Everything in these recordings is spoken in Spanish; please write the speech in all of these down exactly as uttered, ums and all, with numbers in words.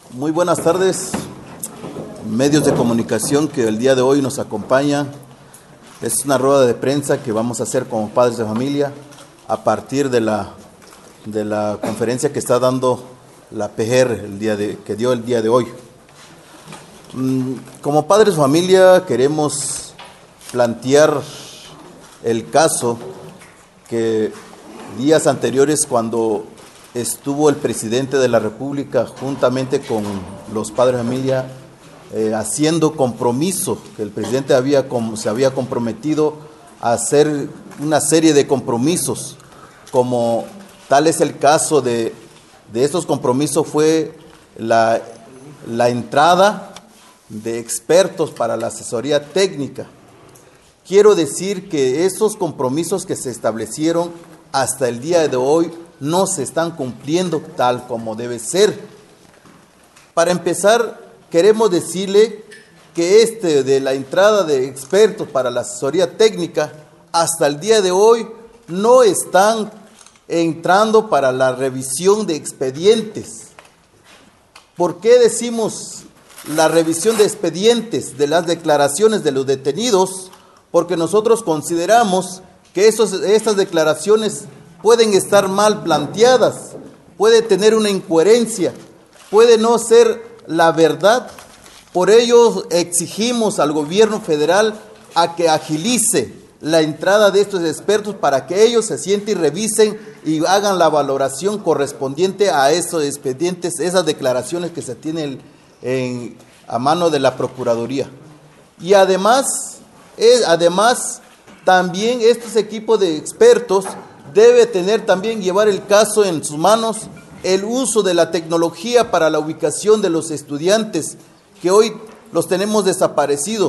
Muy buenas tardes, medios de comunicación que el día de hoy nos acompañan. Es una rueda de prensa que vamos a hacer como padres de familia a partir de la, de la conferencia que está dando la P G R el día de, que dio el día de hoy. Como padres de familia queremos plantear el caso que días anteriores, cuando estuvo el presidente de la República juntamente con los padres de familia eh, haciendo compromiso, que el presidente había, se había comprometido a hacer una serie de compromisos, como tal es el caso de, de estos compromisos, fue la, la entrada de expertos para la asesoría técnica. Quiero decir que esos compromisos que se establecieron hasta el día de hoy no se están cumpliendo tal como debe ser. Para empezar, queremos decirle que este de la entrada de expertos para la asesoría técnica, hasta el día de hoy no están entrando para la revisión de expedientes. ¿Por qué decimos la revisión de expedientes de las declaraciones de los detenidos? Porque nosotros consideramos que esos, estas declaraciones pueden estar mal planteadas, puede tener una incoherencia, puede no ser la verdad. Por ello exigimos al gobierno federal a que agilice la entrada de estos expertos para que ellos se sienten y revisen y hagan la valoración correspondiente a esos expedientes, esas declaraciones que se tienen en, a mano de la Procuraduría. Y además, es, además también estos equipos de expertos debe tener también, llevar el caso en sus manos, el uso de la tecnología para la ubicación de los estudiantes, que hoy los tenemos desaparecidos.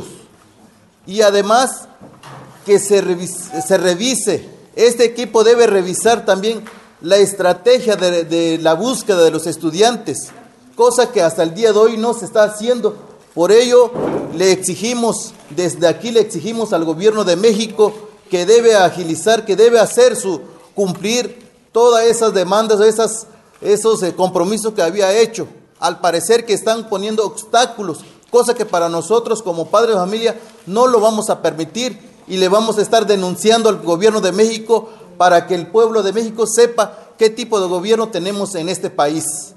Y además, que se revise, se revise, este equipo debe revisar también la estrategia de, de la búsqueda de los estudiantes, cosa que hasta el día de hoy no se está haciendo. Por ello, le exigimos, desde aquí le exigimos al gobierno de México que debe agilizar, que debe hacer su cumplir todas esas demandas, esas, esos eh, compromisos que había hecho. Al parecer que están poniendo obstáculos, cosa que para nosotros como padres de familia no lo vamos a permitir y le vamos a estar denunciando al gobierno de México para que el pueblo de México sepa qué tipo de gobierno tenemos en este país.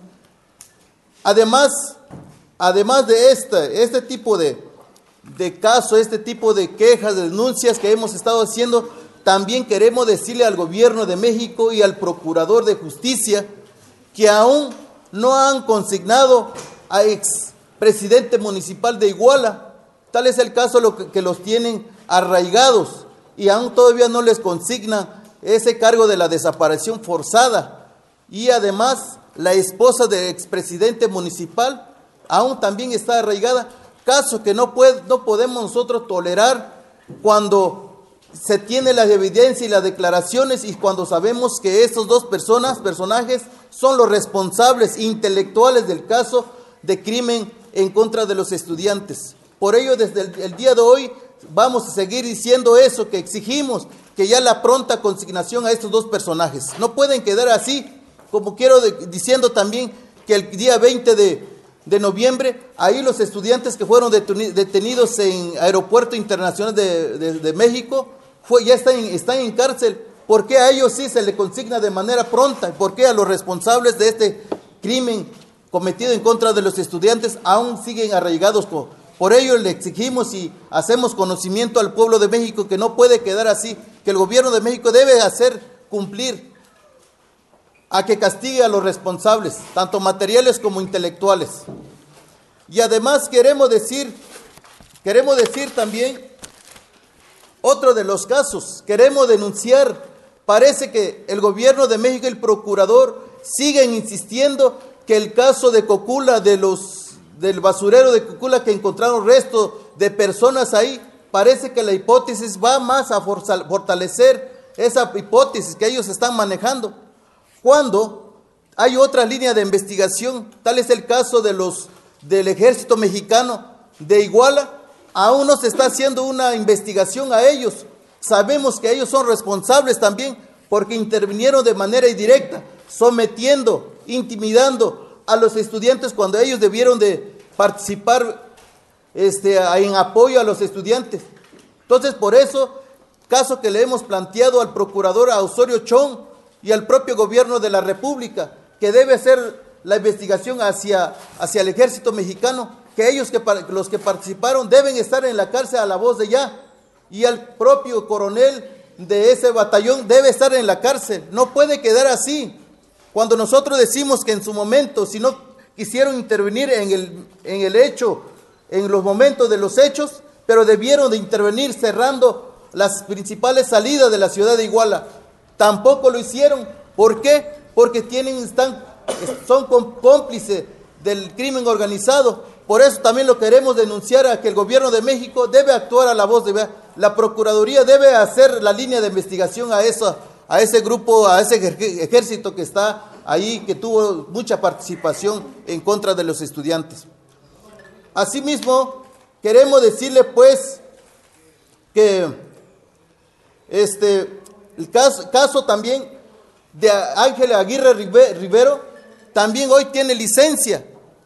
Además, además de este, este tipo de, de casos, este tipo de quejas, de denuncias que hemos estado haciendo, también queremos decirle al gobierno de México y al procurador de justicia que aún no han consignado a expresidente municipal de Iguala. Tal es el caso lo que, que los tienen arraigados y aún todavía no les consignan ese cargo de la desaparición forzada. Y además la esposa del expresidente municipal aún también está arraigada, caso que no, puede, no podemos nosotros tolerar cuando se tiene la evidencia y las declaraciones y cuando sabemos que estos dos personas, personajes son los responsables intelectuales del caso de crimen en contra de los estudiantes. Por ello, desde el, el día de hoy vamos a seguir diciendo eso, que exigimos que ya la pronta consignación a estos dos personajes. No pueden quedar así, como quiero de, diciendo también que el día veinte de, de noviembre, ahí los estudiantes que fueron detenidos en Aeropuerto Internacional de, de, de México, Fue, ya están, están en cárcel. ¿Por qué a ellos sí se les consigna de manera pronta? ¿Por qué a los responsables de este crimen cometido en contra de los estudiantes aún siguen arraigados? Por ello le exigimos y hacemos conocimiento al pueblo de México que no puede quedar así, que el gobierno de México debe hacer cumplir a que castigue a los responsables, tanto materiales como intelectuales. Y además queremos decir, queremos decir también otro de los casos, queremos denunciar, parece que el gobierno de México y el procurador siguen insistiendo que el caso de Cocula, de los, del basurero de Cocula que encontraron restos de personas ahí, parece que la hipótesis va más a fortalecer esa hipótesis que ellos están manejando, cuando hay otra línea de investigación. Tal es el caso de los, del ejército mexicano de Iguala. Aún no se está haciendo una investigación a ellos. Sabemos que ellos son responsables también porque intervinieron de manera indirecta, sometiendo, intimidando, a los estudiantes cuando ellos debieron de participar este, en apoyo a los estudiantes. Entonces, por eso, caso que le hemos planteado al procurador a Osorio Chong y al propio gobierno de la República, que debe hacer la investigación hacia, hacia el ejército mexicano, que ellos, que los que participaron, deben estar en la cárcel a la voz de ya, y al propio coronel de ese batallón debe estar en la cárcel. No puede quedar así. Cuando nosotros decimos que en su momento, si no quisieron intervenir en el, en el hecho, en los momentos de los hechos, pero debieron de intervenir cerrando las principales salidas de la ciudad de Iguala. Tampoco lo hicieron. ¿Por qué? Porque tienen, están, son cómplices del crimen organizado. Por eso también lo queremos denunciar a que el gobierno de México debe actuar a la voz de la Procuraduría, debe hacer la línea de investigación a eso, a ese grupo, a ese ejército que está ahí, que tuvo mucha participación en contra de los estudiantes. Asimismo, queremos decirle pues que este, el caso, caso también de Ángel Aguirre Rivero también hoy tiene licencia.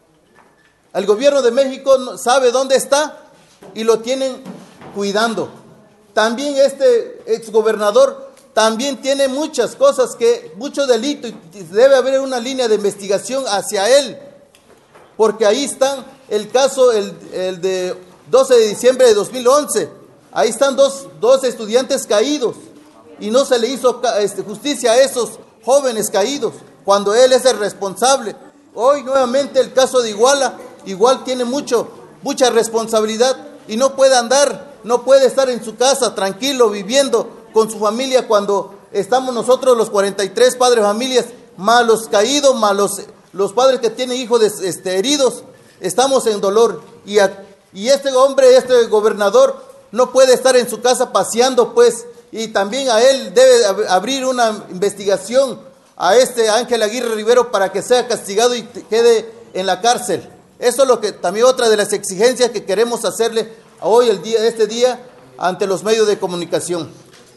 El gobierno de México sabe dónde está y lo tienen cuidando. También este exgobernador también tiene muchas cosas, que mucho delito, y debe haber una línea de investigación hacia él, porque ahí están el caso, el, el de doce de diciembre de dos mil once, ahí están dos, dos estudiantes caídos, y no se le hizo este, justicia a esos jóvenes caídos, cuando él es el responsable. Hoy nuevamente el caso de Iguala, igual tiene mucho, mucha responsabilidad, y no puede andar, no puede estar en su casa tranquilo, viviendo con su familia, cuando estamos nosotros los cuarenta y tres padres de familias, más los caídos, más los, los padres que tienen hijos de, este, heridos, estamos en dolor. Y, a, y este hombre, este gobernador, no puede estar en su casa paseando, pues, y también a él debe ab- abrir una investigación a este Ángel Aguirre Rivero para que sea castigado y quede en la cárcel. Eso es lo que también otra de las exigencias que queremos hacerle hoy, el día, este día, ante los medios de comunicación.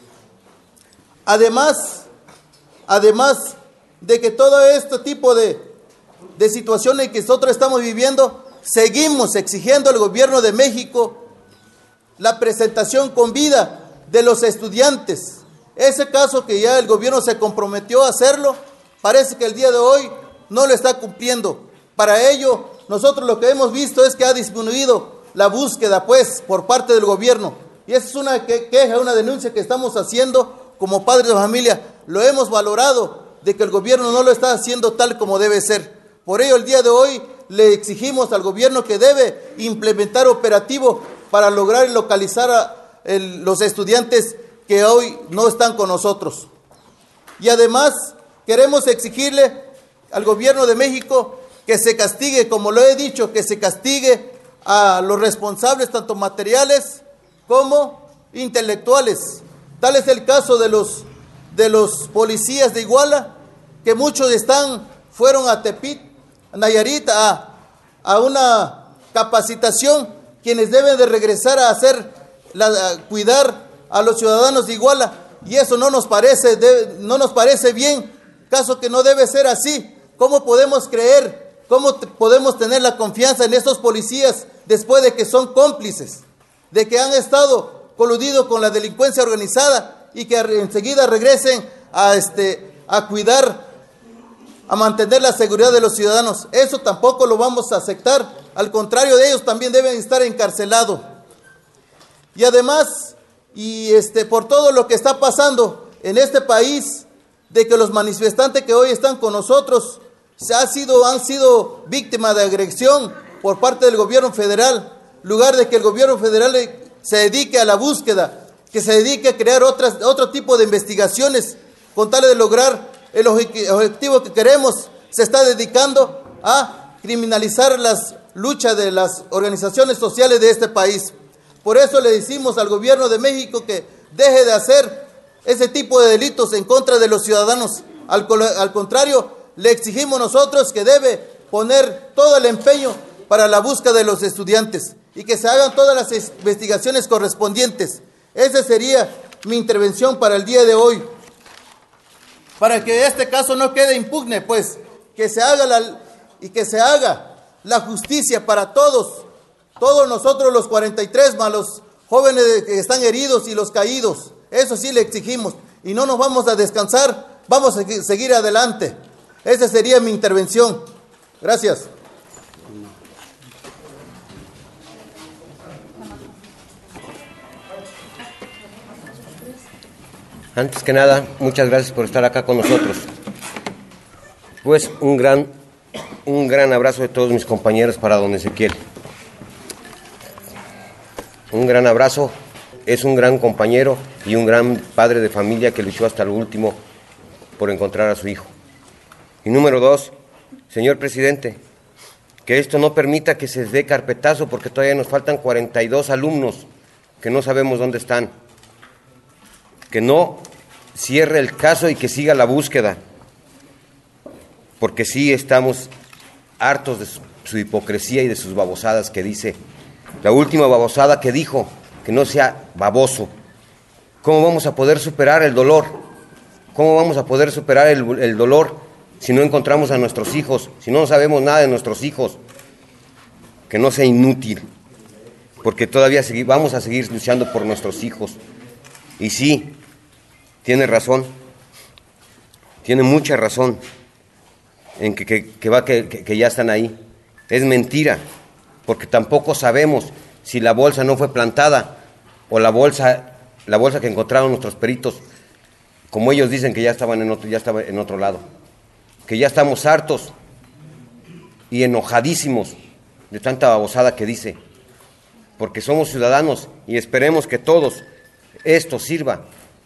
Además, además de que todo este tipo de, de situaciones que nosotros estamos viviendo, seguimos exigiendo al gobierno de México la presentación con vida de los estudiantes. Ese caso que ya el gobierno se comprometió a hacerlo, parece que el día de hoy no lo está cumpliendo. Para ello, nosotros lo que hemos visto es que ha disminuido la búsqueda, pues, por parte del gobierno. Y esa es una queja, una denuncia que estamos haciendo como padres de familia. Lo hemos valorado de que el gobierno no lo está haciendo tal como debe ser. Por ello, el día de hoy le exigimos al gobierno que debe implementar operativo para lograr localizar a el, los estudiantes que hoy no están con nosotros. Y además, queremos exigirle al gobierno de México que se castigue, como lo he dicho, que se castigue a los responsables, tanto materiales como intelectuales. Tal es el caso de los, de los policías de Iguala, que muchos están, fueron a Tepit, a Nayarit, a, a una capacitación, quienes deben de regresar a hacer, la, a cuidar a los ciudadanos de Iguala, y eso no nos parece, de, no nos parece bien, caso que no debe ser así. ¿Cómo podemos creer, cómo te, podemos tener la confianza en estos policías después de que son cómplices, de que han estado coludido con la delincuencia organizada y que enseguida regresen a, este, a cuidar, a mantener la seguridad de los ciudadanos? Eso tampoco lo vamos a aceptar. Al contrario de ellos, también deben estar encarcelados. Y además, y este, por todo lo que está pasando en este país, de que los manifestantes que hoy están con nosotros se ha sido, han sido víctimas de agresión por parte del gobierno federal, lugar de que el gobierno federal se dedique a la búsqueda, que se dedique a crear otras, otro tipo de investigaciones con tal de lograr el objetivo que queremos, se está dedicando a criminalizar las luchas de las organizaciones sociales de este país. Por eso le decimos al gobierno de México que deje de hacer ese tipo de delitos en contra de los ciudadanos. Al, al contrario, le exigimos nosotros que debe poner todo el empeño para la búsqueda de los estudiantes y que se hagan todas las investigaciones correspondientes. Esa sería mi intervención para el día de hoy. Para que este caso no quede impugne, pues, que se haga la, y que se haga la justicia para todos, todos nosotros los cuarenta y tres más los jóvenes que están heridos y los caídos. Eso sí le exigimos y no nos vamos a descansar, vamos a seguir adelante. Esa sería mi intervención. Gracias. Antes que nada, muchas gracias por estar acá con nosotros. Pues un gran, un gran abrazo de todos mis compañeros para don Ezequiel. Un gran abrazo, es un gran compañero y un gran padre de familia que luchó hasta lo último por encontrar a su hijo. Y número dos, señor presidente, que esto no permita que se dé carpetazo porque todavía nos faltan cuarenta y dos alumnos que no sabemos dónde están. Que no cierre el caso y que siga la búsqueda, porque sí estamos hartos de su, su hipocresía y de sus babosadas que dice. La última babosada que dijo, que no sea baboso. ¿Cómo vamos a poder superar el dolor? ¿Cómo vamos a poder superar el, el dolor si no encontramos a nuestros hijos, si no sabemos nada de nuestros hijos? Que no sea inútil, porque todavía segui- vamos a seguir luchando por nuestros hijos. Y sí, tiene razón, tiene mucha razón en que, que, que, va, que, que ya están ahí. Es mentira, porque tampoco sabemos si la bolsa no fue plantada o la bolsa, la bolsa que encontraron nuestros peritos, como ellos dicen que ya estaban en otro, ya estaba en otro lado. Que ya estamos hartos y enojadísimos de tanta babosada que dice, porque somos ciudadanos y esperemos que todos esto sirva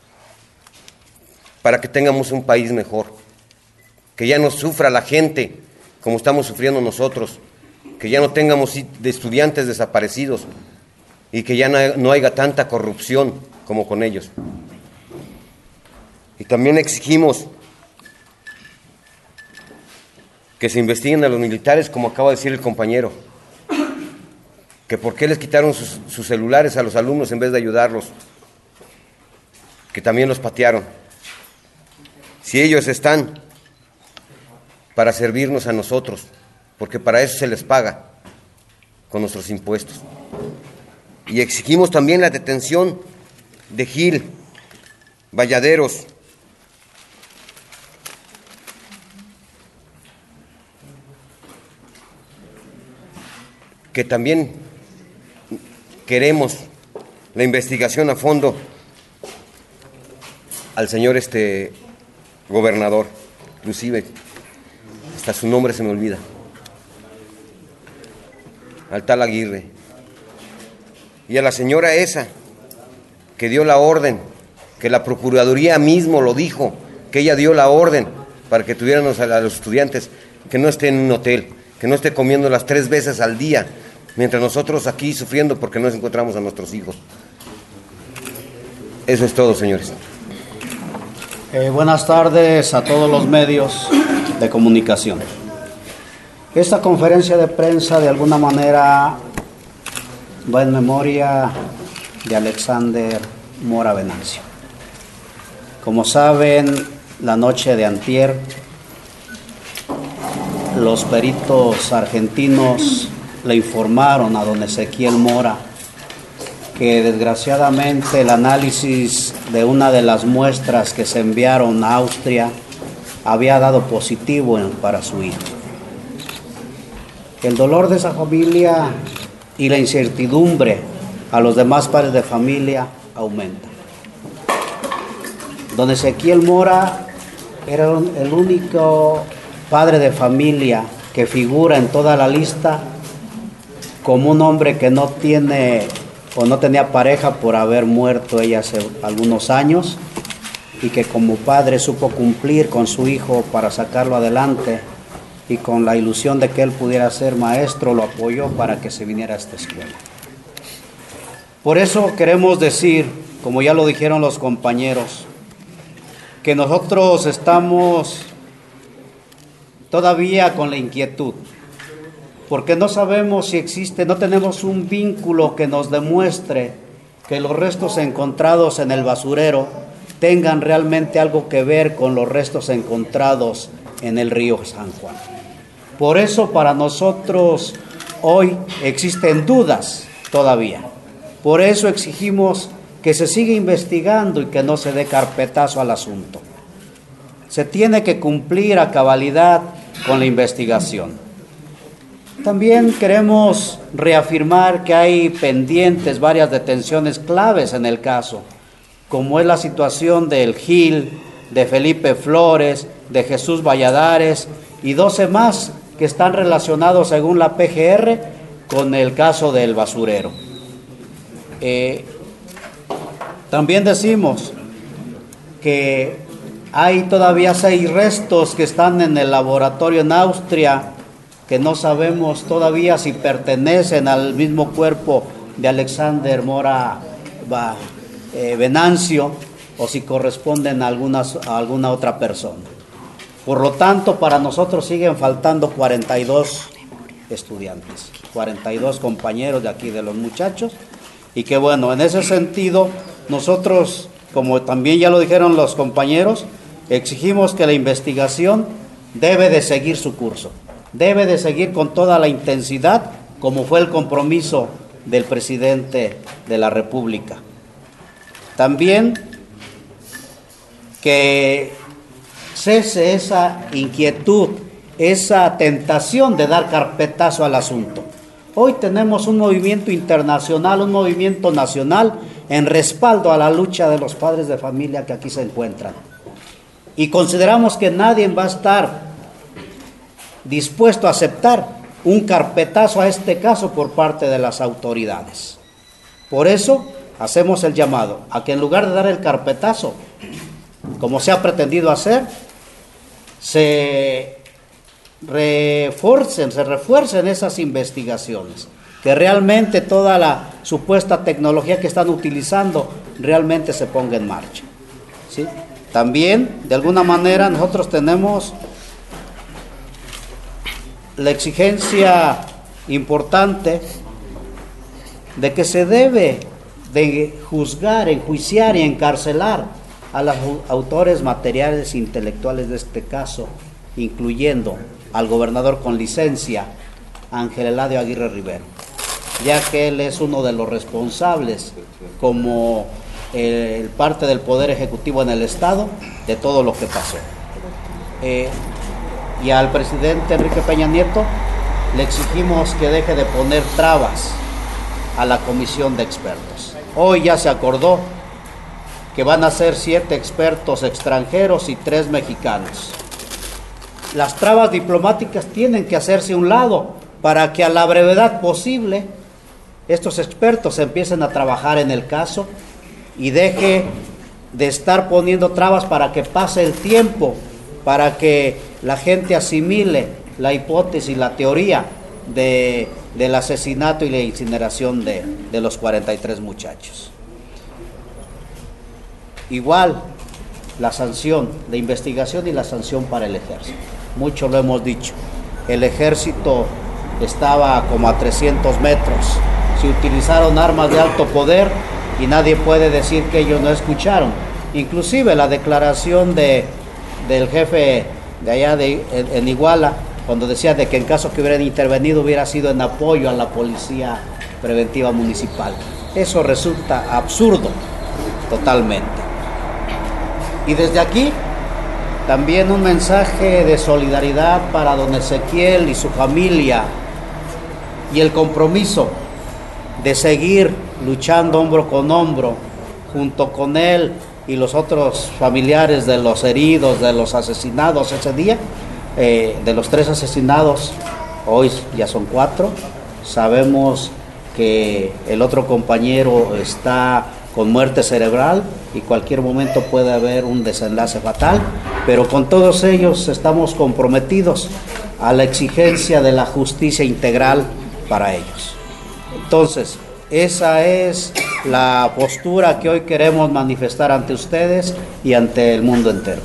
para que tengamos un país mejor, que ya no sufra la gente como estamos sufriendo nosotros, que ya no tengamos de estudiantes desaparecidos y que ya no, no haya tanta corrupción como con ellos. Y también exigimos que se investiguen a los militares, como acaba de decir el compañero, que por qué les quitaron sus, sus celulares a los alumnos en vez de ayudarlos, que también los patearon. Si ellos están para servirnos a nosotros, porque para eso se les paga con nuestros impuestos. Y exigimos también la detención de Gil, Valladeros, que también queremos la investigación a fondo al señor este gobernador, inclusive hasta su nombre se me olvida, al tal Aguirre, y a la señora esa que dio la orden, que la Procuraduría mismo lo dijo, que ella dio la orden para que tuviéramos a los estudiantes, que no esté en un hotel, que no esté comiendo las tres veces al día, mientras nosotros aquí sufriendo porque no encontramos a nuestros hijos. Eso es todo, señores. Eh, buenas tardes a todos los medios de comunicación. Esta conferencia de prensa de alguna manera va en memoria de Alexander Mora Venancio. Como saben, la noche de antier, los peritos argentinos le informaron a don Ezequiel Mora que desgraciadamente el análisis de una de las muestras que se enviaron a Austria había dado positivo para su hijo. El dolor de esa familia y la incertidumbre a los demás padres de familia aumenta. Don Ezequiel Mora era el único padre de familia que figura en toda la lista como un hombre que no tiene o no tenía pareja por haber muerto ella hace algunos años y que como padre supo cumplir con su hijo para sacarlo adelante y con la ilusión de que él pudiera ser maestro lo apoyó para que se viniera a esta escuela. Por eso queremos decir, como ya lo dijeron los compañeros, que nosotros estamos todavía con la inquietud, porque no sabemos si existe, no tenemos un vínculo que nos demuestre que los restos encontrados en el basurero tengan realmente algo que ver con los restos encontrados en el río San Juan. Por eso para nosotros hoy existen dudas todavía. Por eso exigimos que se siga investigando y que no se dé carpetazo al asunto. Se tiene que cumplir a cabalidad con la investigación. También queremos reafirmar que hay pendientes varias detenciones claves en el caso, como es la situación del Gil, de Felipe Flores, de Jesús Valladares y doce más que están relacionados según la P G R con el caso del basurero. Eh, también decimos que hay todavía seis restos que están en el laboratorio en Austria, que no sabemos todavía si pertenecen al mismo cuerpo de Alexander Mora eh, Venancio o si corresponden a, algunas, a alguna otra persona. Por lo tanto, para nosotros siguen faltando cuarenta y dos estudiantes, cuarenta y dos compañeros de aquí de los muchachos, y que bueno, en ese sentido, nosotros, como también ya lo dijeron los compañeros, exigimos que la investigación debe de seguir su curso, debe de seguir con toda la intensidad, como fue el compromiso del presidente de la República. También que cese esa inquietud, esa tentación de dar carpetazo al asunto. Hoy tenemos un movimiento internacional, un movimiento nacional en respaldo a la lucha de los padres de familia que aquí se encuentran. Y consideramos que nadie va a estar dispuesto a aceptar un carpetazo a este caso por parte de las autoridades. Por eso hacemos el llamado a que en lugar de dar el carpetazo, como se ha pretendido hacer, se refuercen, se refuercen esas investigaciones, que realmente toda la supuesta tecnología que están utilizando realmente se ponga en marcha, ¿sí? También, de alguna manera, nosotros tenemos la exigencia importante de que se debe de juzgar, enjuiciar y encarcelar a los autores materiales e intelectuales de este caso, incluyendo al gobernador con licencia, Ángel Eladio Aguirre Rivero, ya que él es uno de los responsables, como el parte del Poder Ejecutivo en el Estado, de todo lo que pasó. Eh, y al presidente Enrique Peña Nieto le exigimos que deje de poner trabas a la comisión de expertos. Hoy ya se acordó que van a ser siete expertos extranjeros y tres mexicanos. Las trabas diplomáticas tienen que hacerse a un lado para que a la brevedad posible estos expertos empiecen a trabajar en el caso y deje de estar poniendo trabas para que pase el tiempo, para que la gente asimile la hipótesis, la teoría de, del asesinato y la incineración de, de los cuarenta y tres muchachos. Igual la sanción de investigación y la sanción para el ejército. Mucho lo hemos dicho. El ejército estaba como a trescientos metros. Se utilizaron armas de alto poder y nadie puede decir que ellos no escucharon. Inclusive la declaración de, del jefe de allá de, en, en Iguala, cuando decía de que en caso que hubieran intervenido hubiera sido en apoyo a la policía preventiva municipal. Eso resulta absurdo totalmente. Y desde aquí también un mensaje de solidaridad para don Ezequiel y su familia y el compromiso de seguir luchando hombro con hombro junto con él y los otros familiares de los heridos, de los asesinados ese día, eh, de los tres asesinados, hoy ya son cuatro. Sabemos que el otro compañero está con muerte cerebral y cualquier momento puede haber un desenlace fatal, pero con todos ellos estamos comprometidos a la exigencia de la justicia integral para ellos. Entonces, esa es la postura que hoy queremos manifestar ante ustedes y ante el mundo entero.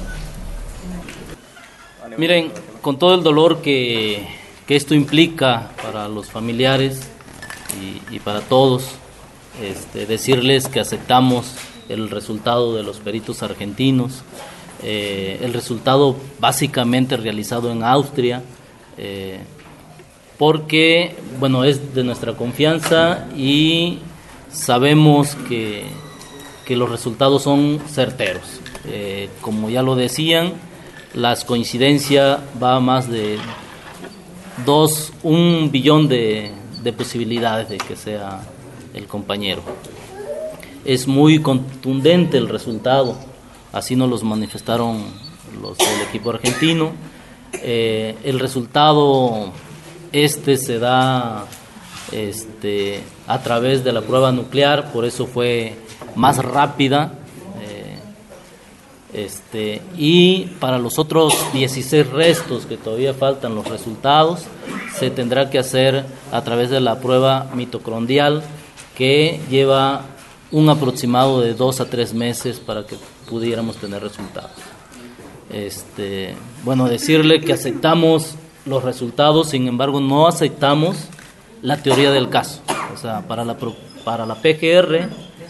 Miren, con todo el dolor que, que esto implica para los familiares y, y para todos, Este, decirles que aceptamos el resultado de los peritos argentinos, eh, el resultado básicamente realizado en Austria, eh, porque, bueno, es de nuestra confianza y sabemos que, que los resultados son certeros. Eh, como ya lo decían, las coincidencias va a más de dos, un billón de, de posibilidades de que sea el compañero. Es muy contundente el resultado, así nos los manifestaron los del equipo argentino. Eh, el resultado este se da este, a través de la prueba nuclear, por eso fue más rápida. Eh, este, y para los otros dieciséis restos que todavía faltan los resultados, se tendrá que hacer a través de la prueba mitocondrial, que lleva un aproximado de dos a tres meses para que pudiéramos tener resultados. Este, bueno, decirle que aceptamos los resultados, sin embargo no aceptamos la teoría del caso. O sea, para la, para la P G R,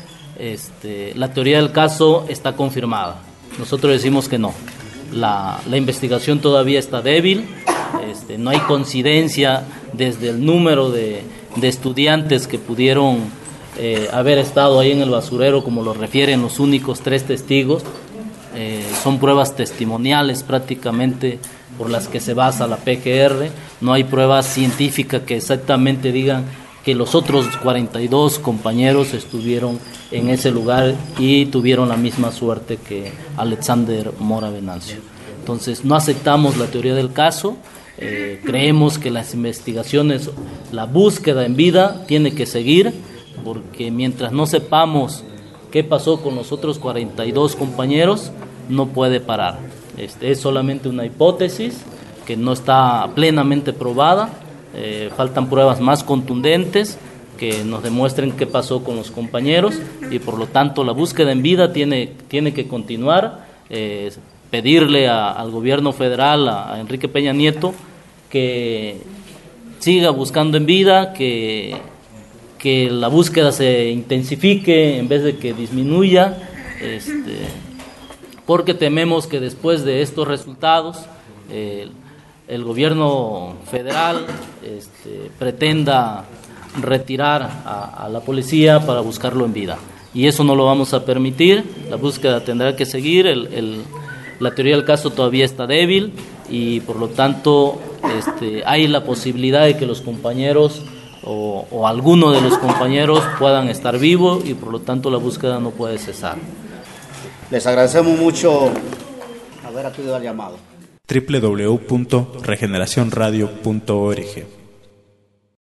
este, la teoría del caso está confirmada. Nosotros decimos que no. La, la investigación todavía está débil, este, no hay coincidencia desde el número de, de estudiantes que pudieron Eh, haber estado ahí en el basurero, como lo refieren los únicos tres testigos. Eh, son pruebas testimoniales prácticamente por las que se basa la P G R. No hay pruebas científicas que exactamente digan que los otros cuarenta y dos compañeros estuvieron en ese lugar y tuvieron la misma suerte que Alexander Mora Venancio. Entonces no aceptamos la teoría del caso. Eh, creemos que las investigaciones, la búsqueda en vida tiene que seguir, porque mientras no sepamos qué pasó con los otros cuarenta y dos compañeros, no puede parar. Este, es solamente una hipótesis que no está plenamente probada. Eh, faltan pruebas más contundentes que nos demuestren qué pasó con los compañeros, y por lo tanto la búsqueda en vida tiene, tiene que continuar. Eh, pedirle a, al gobierno federal, a, a Enrique Peña Nieto, que siga buscando en vida, que que la búsqueda se intensifique en vez de que disminuya, este, porque tememos que después de estos resultados eh, el gobierno federal este, pretenda retirar a, a la policía para buscarlo en vida, y eso no lo vamos a permitir. La búsqueda tendrá que seguir. el, el, la teoría del caso todavía está débil, y por lo tanto este, hay la posibilidad de que los compañeros O, o alguno de los compañeros puedan estar vivos, y por lo tanto la búsqueda no puede cesar. Les agradecemos mucho haber acudido al llamado. doble u doble u doble u punto regeneración radio punto org